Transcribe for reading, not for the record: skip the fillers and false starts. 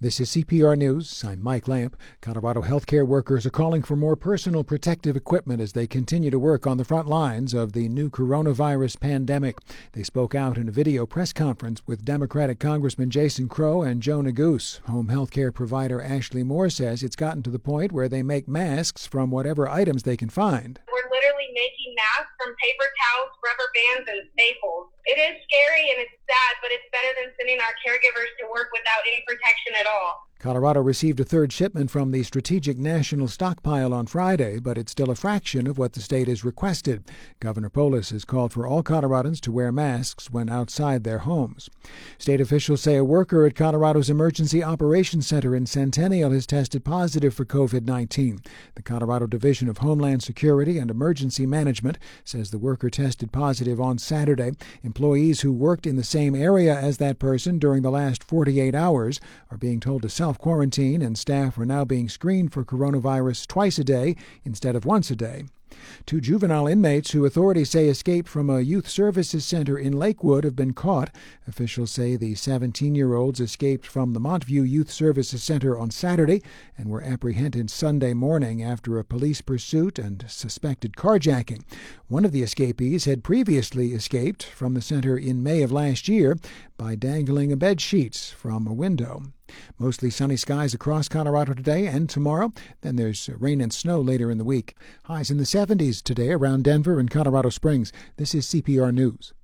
This is CPR News. I'm Mike Lamp. Colorado healthcare workers are calling for more personal protective equipment as they continue to work on the front lines of the new coronavirus pandemic. They spoke out in a video press conference with Democratic Congressman Jason Crow and Joe Neguse. Home healthcare provider Ashley Moore says it's gotten to the point where they make masks from whatever items they can find. We're literally making masks from paper towels, rubber bands, and staples. It is scary and it's sad, but it's better than sending our caregivers to work without any protection at all. Colorado received a third shipment from the Strategic National Stockpile on Friday, but it's still a fraction of what the state has requested. Governor Polis has called for all Coloradans to wear masks when outside their homes. State officials say a worker at Colorado's Emergency Operations Center in Centennial has tested positive for COVID-19. The Colorado Division of Homeland Security and Emergency Management says the worker tested positive on Saturday. Employees who worked in the same area as that person during the last 48 hours are being told to self-quarantine, and staff are now being screened for coronavirus twice a day instead of once a day. Two juvenile inmates who authorities say escaped from a youth services center in Lakewood have been caught. Officials say the 17-year-olds escaped from the Montview Youth Services Center on Saturday and were apprehended Sunday morning after a police pursuit and suspected carjacking. One of the escapees had previously escaped from the center in May of last year by dangling a bed sheet from a window. Mostly sunny skies across Colorado today and tomorrow. Then there's rain and snow later in the week. Highs in the 70s today around Denver and Colorado Springs. This is CPR News.